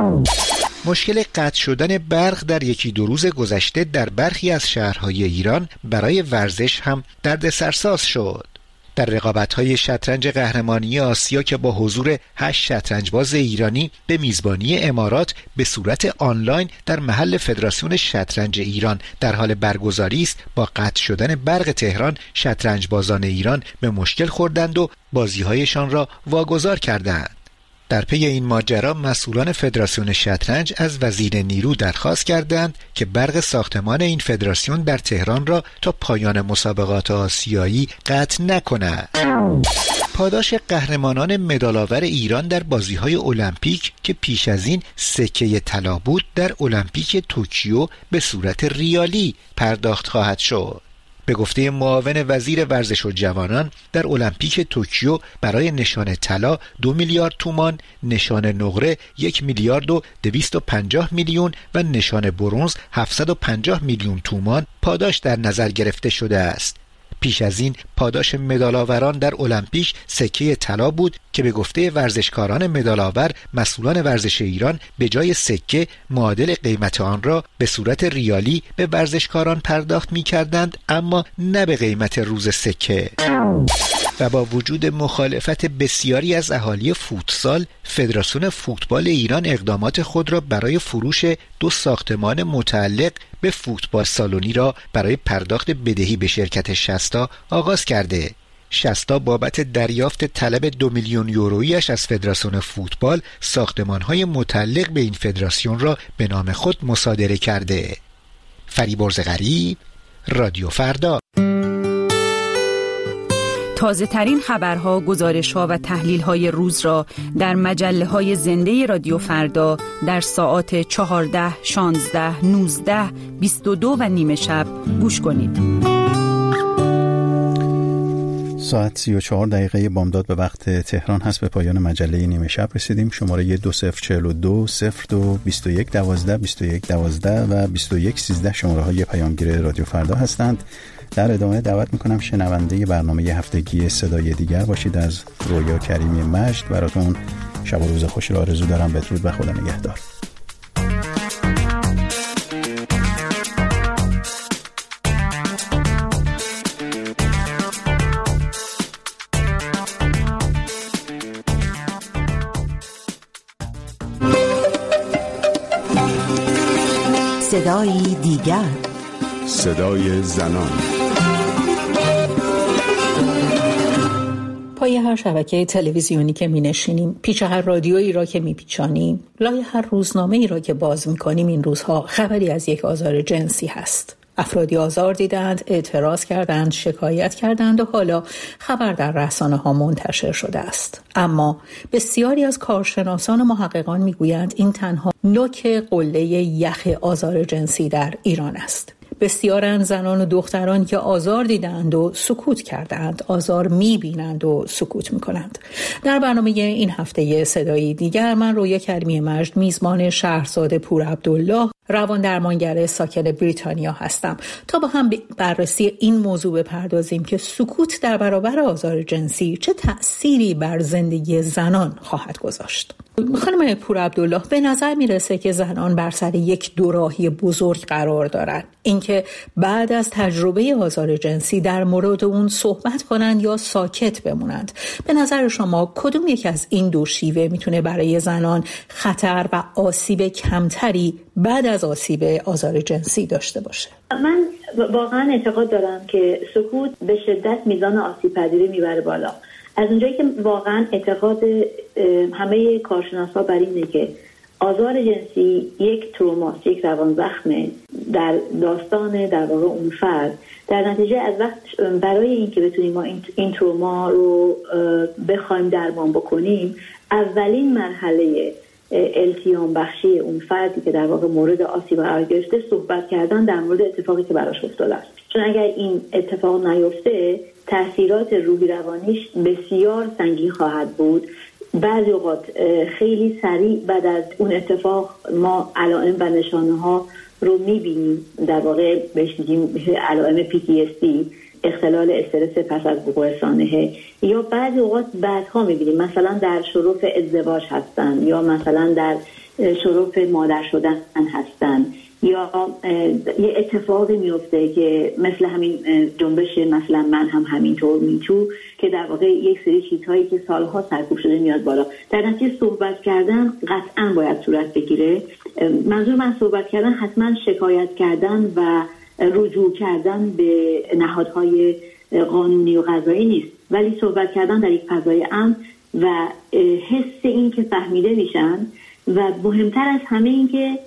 مشکل قطع شدن برق در یکی دو روز گذشته در برخی از شهرهای ایران برای ورزش هم دردسرساز شد. در رقابت‌های شطرنج قهرمانی آسیا که با حضور هشت شطرنجباز ایرانی به میزبانی امارات به صورت آنلاین در محل فدراسیون شطرنج ایران در حال برگزاری است، با قطع شدن برق تهران شطرنجبازان ایران به مشکل خوردند و بازی‌هایشان را واگذار کردند. در پی این ماجرا مسئولان فدراسیون شطرنج از وزیر نیرو درخواست کردند که برق ساختمان این فدراسیون در تهران را تا پایان مسابقات آسیایی قطع نکند. پاداش قهرمانان مدال‌آور ایران در بازی‌های المپیک که پیش از این سکه طلا بود، در المپیک توکیو به صورت ریالی پرداخت خواهد شد. به گفته معاون وزیر ورزش و جوانان، در المپیک توکیو برای نشان طلا دو میلیارد تومان، نشان نقره یک میلیارد و دویست و پنجاه میلیون و نشان برنز هفتصد و پنجاه میلیون تومان پاداش در نظر گرفته شده است. پیش از این پاداش مدال‌آوران در المپیک سکه طلا بود که به گفته ورزشکاران مدال‌آور، مسئولان ورزش ایران به جای سکه معادل قیمت آن را به صورت ریالی به ورزشکاران پرداخت می‌کردند، اما نه به قیمت روز سکه. و با وجود مخالفت بسیاری از اهالی فوتسال، فدراسیون فوتبال ایران اقدامات خود را برای فروش دو ساختمان متعلق به فوتبال سالونی را برای پرداخت بدهی به شرکت شستا آغاز کرده. شستا بابت دریافت طلب دو میلیون یورویش از فدراسیون فوتبال ساختمان‌های متعلق به این فدراسیون را به نام خود مصادره کرده. فریبرز غریب، رادیو فردا. تازه ترین خبرها، گزارش‌ها و تحلیل‌های روز را در مجله‌های زنده رادیو فردا در ساعات چهارده، شانزده، نوزده، بیست و دو و نیمه شب گوش کنید. ساعت سی و چهار دقیقه بامداد به وقت تهران هست. به پایان مجله نیمه شب رسیدیم. شماره دو صفر چهل و دو صفر دو بیست و یک دوازده بیست و یک دوازده و بیست و یک سیزده شماره های پیامگیر رادیو فردا هستند. در ادامه دعوت میکنم شنونده برنامه هفتگی صدای دیگر باشید. از رویا کریمی مجد براتون شب و روز خوشی را آرزو دارم. بدرود و خدا نگهدار. صدای دیگر، صدای زنان. پای هر شبکه تلویزیونی که می نشینیم، پیچ هر رادیویی را که می پیچانیم، لای هر روزنامه ای را که باز می کنیم، این روزها خبری از یک آزار جنسی هست. افرادی آزار دیدند، اعتراض کردند، شکایت کردند و حالا خبر در رسانه ها منتشر شده است. اما بسیاری از کارشناسان و محققان میگویند این تنها نوک قله یخ آزار جنسی در ایران است. بسیارند زنان و دختران که آزار دیدند و سکوت کردند، آزار میبینند و سکوت میکنند. در برنامه این هفته صدایی دیگر من رویا کریمی مجد میزبان شهرزاد پور عبدالله، روان درمانگر ساکن بریتانیا هستم تا با هم بررسی این موضوع بپردازیم که سکوت در برابر آزار جنسی چه تأثیری بر زندگی زنان خواهد گذاشت. خانم پور عبدالله، به نظر میرسه که زنان بر سر یک دوراهی بزرگ قرار دارند. اینکه بعد از تجربه آزار جنسی در مورد اون صحبت کنند یا ساکت بمونند. به نظر شما کدوم یک از این دو شیوه میتونه برای زنان خطر و آسیب کمتری بعد از آسیب آزار جنسی داشته باشه؟ من واقعا اعتقاد دارم که سکوت به شدت میزان آسیب پذیری میبره بالا. از اونجایی که واقعا اعتقاد همه کارشناسا بر اینه که آزار جنسی یک تروماست، یک روان زخمه در داستان در واقع اون فرد. در نتیجه از وقت برای اینکه بتونیم ما این, این تروما رو بخوایم درمان بکنیم، اولین مرحله التیام بخشی اون فردی که در واقع مورد آسیب قرار گرفته صحبت کردن در مورد اتفاقی که براش افتاده است. چون اگر این اتفاق نیفته، تأثیرات روحی روانیش بسیار سنگین خواهد بود. بعضی اوقات خیلی سریع بعد از اون اتفاق ما علائم و نشانه ها رو میبینیم. در واقع بهش میگیم علائم پی تی اس دی، اختلال استرس پس از وقوع سانحه. یا بعضی اوقات بعدها میبینیم مثلا در شرف ازدواج هستن، یا مثلا در شرف مادر شدن هستن، یا یه اتفاقی میفته که مثل همین جنبش مثلا من هم همینطور میتو که در واقع یک سری چیزهایی که سالها سرکوب شده میاد بالا. در نتیجه صحبت کردن قطعا باید صورت بگیره. منظور من صحبت کردن حتما شکایت کردن و رجوع کردن به نهادهای قانونی و قضایی نیست، ولی صحبت کردن در یک فضای امن و حس این که فهمیده میشن و مهمتر از همه این که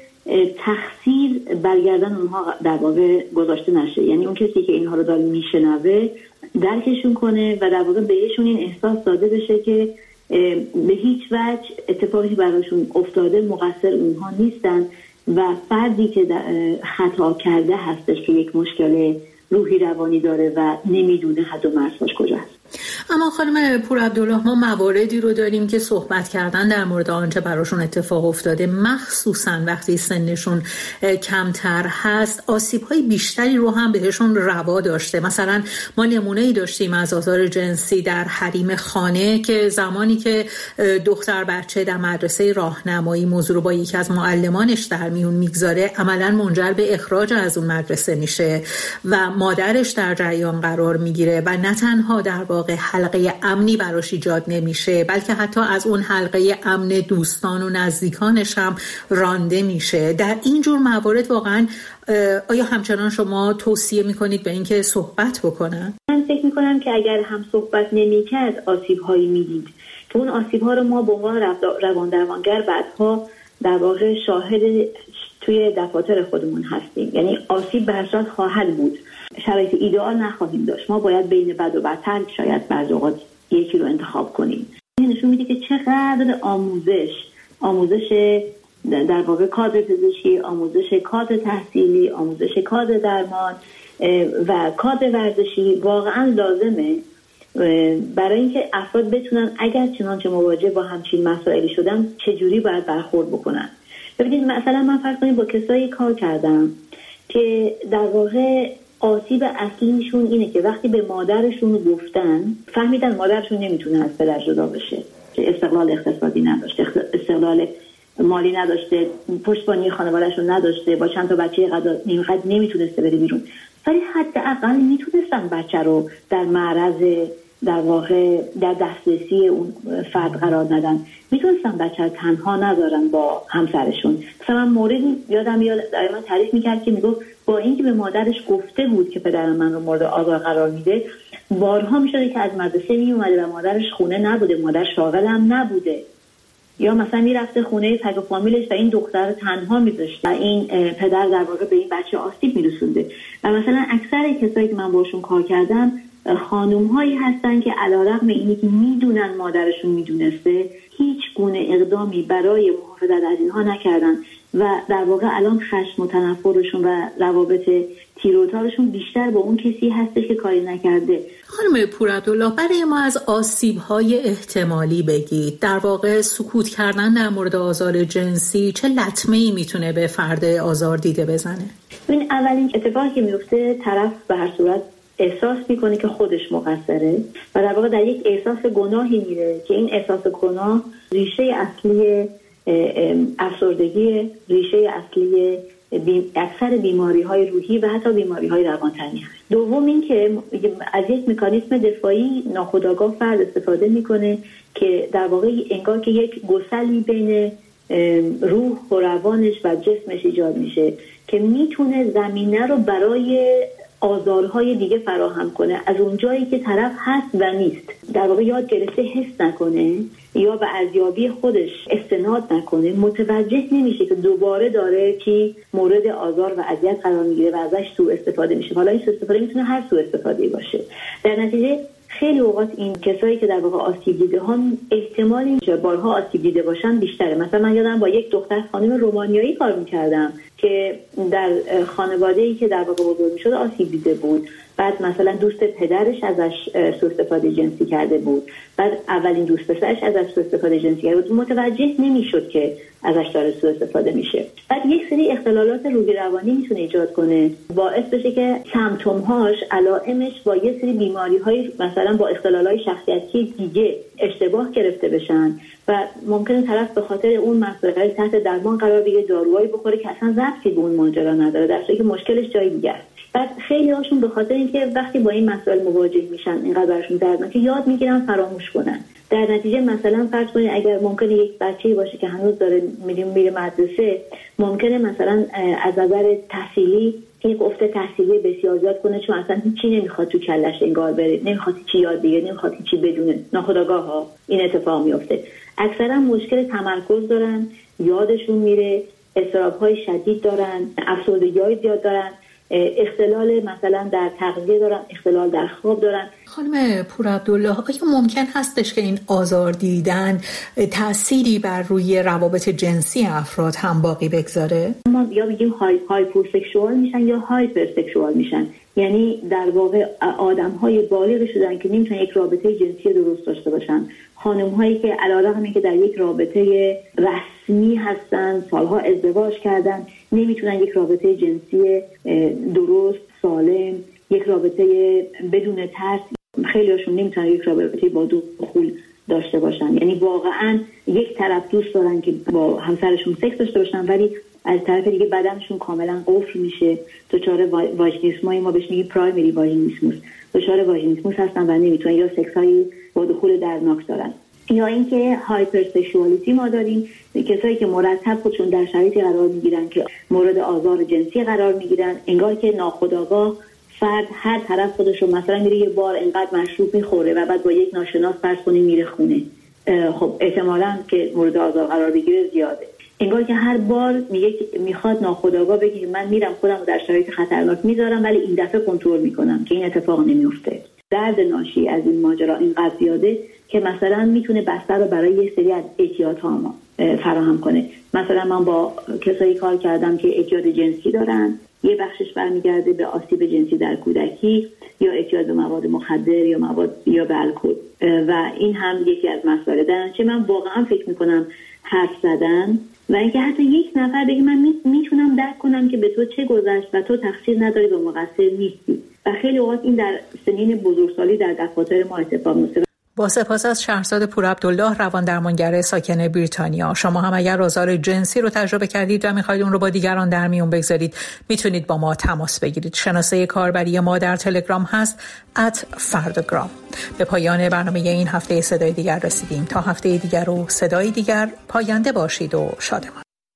تقصیر برگردن اونها در واقع گذاشته نشه. یعنی اون کسی که اینها رو داره میشنوه درکشون کنه و در واقع بهشون این احساس داده بشه که به هیچ وجه اتفاقی براشون افتاده مقصر اونها نیستن و فردی که خطا کرده هستش که یک مشکل روحی روانی داره و نمیدونه حد و مرزش کجاست. اما خانم پور عبدالله، ما مواردی رو داریم که صحبت کردن در مورد آنچه براشون اتفاق افتاده، مخصوصا وقتی سنشون کمتر هست، آسیب‌های بیشتری رو هم بهشون روا داشته. مثلا ما نمونه‌ای داشتیم از آزار جنسی در حریم خانه که زمانی که دختر بچه در مدرسه راهنمایی موضوع رو با یکی از معلمانش در میون میگذاره، عملاً منجر به اخراج از اون مدرسه میشه و مادرش در جریان قرار میگیره و نه تنها در واقع حلقه امنی براش ایجاد نمیشه، بلکه حتی از اون حلقه امن دوستان و نزدیکانش هم رانده میشه. در این جور موارد واقعا آیا همچنان شما توصیه میکنید به اینکه صحبت بکنن؟ من فکر میکنم که اگر هم صحبت نمیکرد آسیب‌هایی میدید که اون آسیب‌ها رو ما به عنوان روان درمانگر بعدها در واقع شاهد توی دفاتر خودمون هستیم. یعنی آسیب به هر صورت خواهد بود. شرایط ایدئال نخواهیم داشت. ما باید بین بد و بدتر شاید بعضی اوقات یکی رو انتخاب کنیم. این نشون میده که چقدر آموزش آموزش در واقع کادر پزشکی، آموزش کادر تحصیلی، آموزش کادر درمان و کادر ورزشی واقعا لازمه برای اینکه افراد بتونن اگر چنانچه مواجه با همچین مسائلی شدن چجوری باید برخورد بکنن. ببینید مثلا من فرض کنید با کسایی کار کردم که در واقع آسیب اصلیشون اینه که وقتی به مادرشون گفتن فهمیدن مادرشون نمیتونه از پدر جدا بشه، که استقلال اقتصادی نداشته، استقلال مالی نداشته، پشتیبانی خانواده‌شون نداشته، با چند تا بچه قد نمیقدر نمیتونسته بره بیرون، ولی حداقل میتونستن بچه رو در معرض در واقع در دسترسی اون فرد قرار ندن، میتونستن بچه رو تنها نذارن با همسرشون. مثلا من موردی یادم میاد من تعریف میکرد که میگفت با اینکه به مادرش گفته بود که پدرم من رو مورد آزار قرار میده، بارها میشده که از مدرسه میومده و مادرش خونه نبوده، مادر شاغل هم نبوده، یا مثلا میرفته خونه تگ و فامیلش و این دختر رو تنها میذاشته و این پدر در واقع به این بچه آسیب میرسونده. و مثلا اکثر کسایی که من باشون کار کردم خانوم هایی هستن که علیرغم اینی که میدونن مادرشون میدونسته هیچ گونه اقدامی برای محافظت از اینها نکردن و در واقع الان خشم و تنفرشون و روابط تیروتارشون بیشتر با اون کسی هستش که کاری نکرده. خانم پورعبدالله، برای ما از آسیب‌های احتمالی بگید. در واقع سکوت کردن در مورد آزار جنسی چه لطمه‌ای میتونه به فرد آزار دیده بزنه؟ این اولین اتفاقی که میفته طرف به هر صورت احساس میکنه که خودش مقصره و در واقع در یک احساس گناهی میره که این احساس گناه ریشه اصلی افسردگی، ریشه اصلی بی... اکثر بیماری های روحی و حتی بیماری های روانتنی هست. دوم این که از یک مکانیزم دفاعی ناخودآگاه فرد استفاده میکنه که در واقع انگار که یک گسلی بین روح و روانش و جسمش ایجاد میشه که میتونه زمینه رو برای آزارهای دیگه فراهم کنه از اون جایی که طرف هست و نیست. در واقع یاد گرفته حس نکنه یا به ارزیابی خودش استناد نکنه، متوجه نمیشه که دوباره داره کی مورد آزار و اذیت قرار میگیره و ازش سوء استفاده میشه. حالا این سوء استفاده میتونه هر سوء استفاده‌ای باشه. در نتیجه خیلی اوقات این کسایی که در واقع آسیب دیده ها احتمال اینکه بارها آسیب دیده باشن بیشتره. مثلا من یادم با یک دختر خانم رومانیایی کار میکردم که در خانواده‌ای که در واقع بزرگ میشد آسیب دیده بود. بعد مثلا دوست پدرش ازش سوء استفاده جنسی کرده بود، بعد اولین دوست پسرش ازش سوء استفاده جنسی کرده بود، متوجه نمیشد که ازش داره سوء استفاده میشه. بعد یک سری اختلالات روحی روانی میتونه ایجاد کنه، باعث بشه که سمپتوم‌هاش، علائمش با یه سری بیماری‌های مثلا با اختلالات شخصیتی دیگه اشتباه گرفته بشن و ممکنه طرف به خاطر اون مسئله تحت درمان قرار بگیره، داروهایی بخوره که اصلا ربطی به اون ماجرا نداره، در حالی که مشکلش جای دیگه است. بعد خیلی هاشون به خاطر اینکه وقتی با این مسائل مواجه میشن اینقدر براشون دردناکه یاد میگیرن فراموش کنن. در نتیجه مثلا فرض کنید اگر ممکنه یک بچه‌ای باشه که هنوز داره میره میره مدرسه، ممکنه مثلا از نظر تحصیلی یک افت تحصیلی بسیار زیاد کنه، چون اصلا هیچی نمیخواد تو کلش انگار بره، نمیخواد چی یاد بگیره، نمیخواد چی بدونه، ناخودآگاه ها این اتفاق میفته. اکثرا مشکل تمرکز دارن، یادشون میره، اضطراب‌های شدید دارن، افسردگی‌های زیاد دارن، اختلال مثلا در تغذیه دارن، اختلال در خواب دارن. خانم پورعبدالله، آیا ممکن هستش که این آزار دیدن تأثیری بر روی روابط جنسی افراد هم باقی بگذاره؟ ما یا میگیم های هایپوسکشوال میشن یا هایپرسکشوال میشن، یعنی در واقع آدم‌های بالغ شدن که نمیتونن یک رابطه جنسی درست داشته باشن، خانم‌هایی که علیرغم اینکه در یک رابطه رسمی هستن، سالها ازدواج کردن، نمیتونن یک رابطه جنسی درست، سالم، یک رابطه بدون ترس، خیلی هاشون نمیتونن یک رابطه با دخول داشته باشن. یعنی واقعا یک طرف دوست دارن که با همسرشون سکس داشته باشن، ولی از طرف دیگه بدنشون کاملا قفل میشه، دچار واژینیسمای ما بهش میگیم پرایمری واژینیسموس، دچار واژینیسموس هستن و نمیتونن یا سکسای با دخول درناک دارن. یا اینکه هایپرسکشوالیتی ما داریم، کسایی که مرتب خودشون در شرایطی قرار میگیرن که مورد آزار جنسی قرار میگیرن، انگار که ناخودآگاه فرد هر طرف خودش رو مثلا میره یه بار انقدر مشروب میخوره و بعد با یک ناشناس فرض کنیم میره خونه، خب احتمالاً که مورد آزار قرار بگیره زیاده. انگار که هر بار میگه میخواد ناخودآگاه بگه من میرم خودم رو در شرایط خطرناک میذارم ولی این دفعه کنترل میکنم که این اتفاق نمیفته. درد ناشی از این ماجرا اینقدر زیاده که مثلا میتونه بستر رو برای یه سری از اعتیادها ما فراهم کنه. مثلا من با کسایی کار کردم که اعتیاد جنسی دارن، یه بخشش برمیگرده به آسیب جنسی در کودکی یا اعتیاد به مواد مخدر یا مواد یا به الکل و این هم یکی از مسائل. در نتیجه من واقعا فکر میکنم حرف زدن و اینکه حتی یک نفر بگه من میتونم درک کنم که به تو چه گذشت و تو تقصیر نداری و مقصر نیستی و خیلی اوقات این در سنین بزرگسالی در دفاتر ما اتفاق میفته. با سپاس از شهرزاد پورعبدالله، روان درمانگر ساکن بریتانیا. شما هم اگر آزار جنسی رو تجربه کردید و میخواید اون رو با دیگران در میون بگذارید میتونید با ما تماس بگیرید. شناسه کاربری ما در تلگرام هست ات فرداگرام. به پایان برنامه این هفته صدای دیگر رسیدیم. تا هفته دیگر و صدای دیگر، پاینده باشید و شادمان.